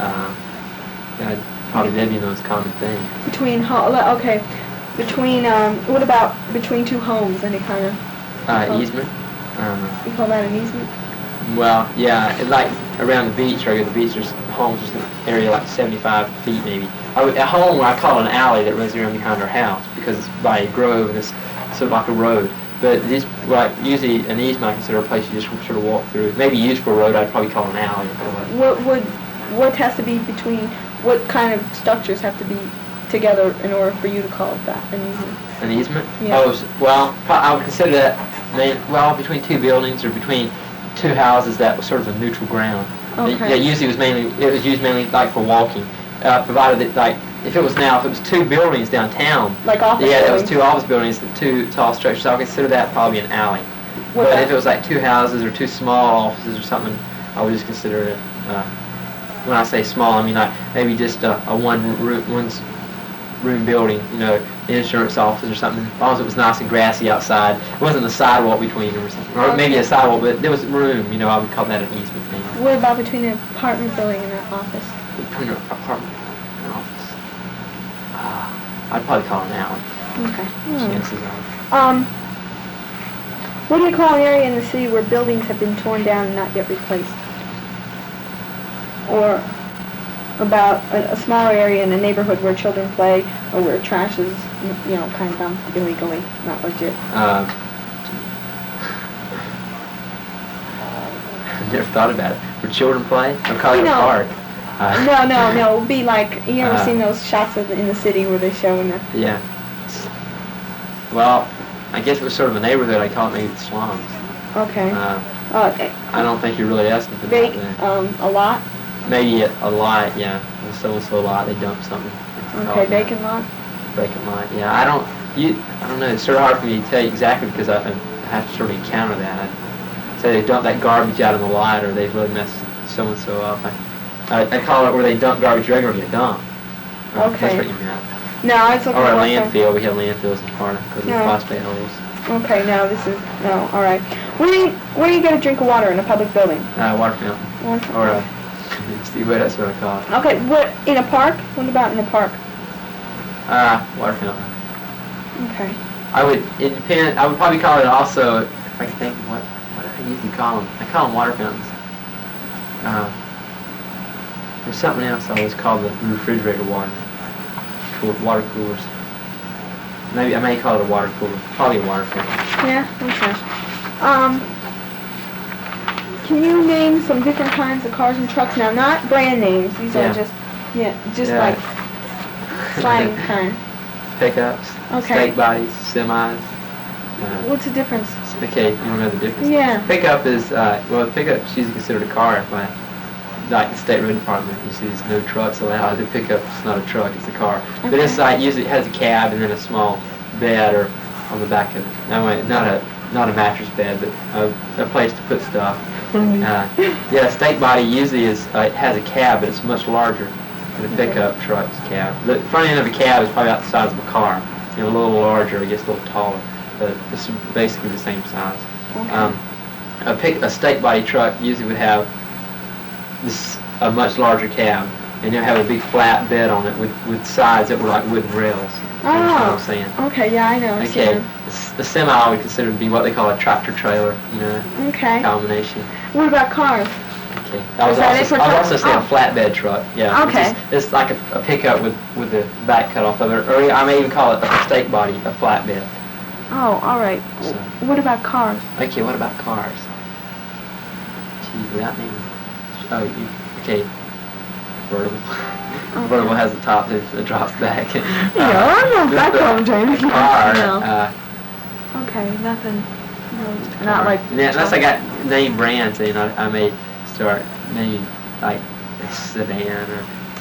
That'd probably be the most common thing. Okay. What about between two homes? Any kind of Easement. You call that an easement? Well, yeah, like around the beach, right? The beach, there's homes, just an area like 75 feet maybe. A home, I call it an alley that runs around behind our house because it's by a grove and it's sort of like a road. But these, usually an easement I consider a place you just sort of walk through. Maybe used for a road, I'd probably call an alley. What has to be between? What kind of structures have to be together in order for you to call it that an easement? An easement? Yeah. Oh, well, I would consider that between two buildings or between two houses that was sort of a neutral ground. Okay. It usually was used mainly like for walking, provided that if it was two buildings downtown. Like office Yeah, buildings? there was two office buildings, two tall structures. So I would consider that probably an alley. But if it was like two houses or two small offices or something, I would just consider it. When I say small, I mean like maybe just a one room building, the insurance office or something, as long as it was nice and grassy outside. It wasn't a sidewalk between them or something. Or maybe a sidewalk, but there was room, I would call that an easement thing. What about between an apartment building and an office? Between an apartment and an office? I'd probably call it an alley. Okay. Chances are. What do you call an area in the city where buildings have been torn down and not yet replaced? Or about a smaller area in a neighborhood where children play or where trash is, kind of dumped illegally, not legit. I've never thought about it. Where children play? I'm calling it a park. No. It would be like, you ever seen those shots in the city where they show in the... Yeah. Well, I guess it was sort of a neighborhood. I call it maybe the slums. Okay. I don't think you're really asking for that. A lot? Maybe a lot, yeah. So-and-so lot, they dump something. Okay, vacant lot? Vacant lot, yeah. I don't know. It's sort of hard for me to tell you exactly because I have to sort of encounter that. I'd say they dump that garbage out in the lot or they really messed so-and-so up. I call it where they dump garbage regularly at dump. Okay. That's what you meant. No, it's okay. Or a landfill. We have landfills in Florida because of the phosphate holes. Okay, all right. Where do you get a drink of water in a public building? Water fountain. Or that's what I call it. Okay, in a park? What about in a park? Water fountain. Okay. I would probably call it also, if I can think of what do I usually call them? I call them water fountains. There's something else I always call the refrigerator water. Water coolers. Maybe I may call it a water cooler. Probably a water fountain. Yeah, okay. Can you name some different kinds of cars and trucks? Now, not brand names. These are just like slang kind. Pickups. Okay. Stake bodies. Semis. What's the difference? Okay, you don't know the difference? Yeah. Pickup is, the pickup's usually considered a car. Like the state road department, you see there's no trucks allowed. The pickup's not a truck, it's a car. Okay. But this site usually has a cab and then a small bed or on the back of it. Not a mattress bed, but a place to put stuff. A stake body usually it has a cab, but it's much larger than a pickup truck's cab. The front end of a cab is probably about the size of a car. A little larger, I guess a little taller, but it's basically the same size. Okay. A stake body truck usually would have a much larger cab, and you'll have a big flat bed on it with sides that were like wooden rails. You understand what I'm saying? Okay, yeah, I know. Okay, the semi I would consider to be what they call a tractor trailer, Okay. combination. What about cars? Okay. I was also saying a flatbed truck. Yeah. Okay. It's like a pickup with the back cut off of it, or I may even call it a stake body, a flatbed. Oh, all right. So, what about cars? Okay, what about cars? Gee, without naming. Okay. Vertical. Okay. Vertical has the top that drops back. I know that commentary. Car. Okay, nothing. No, Car. not like. Unless I got name brands, I may start naming like a sedan or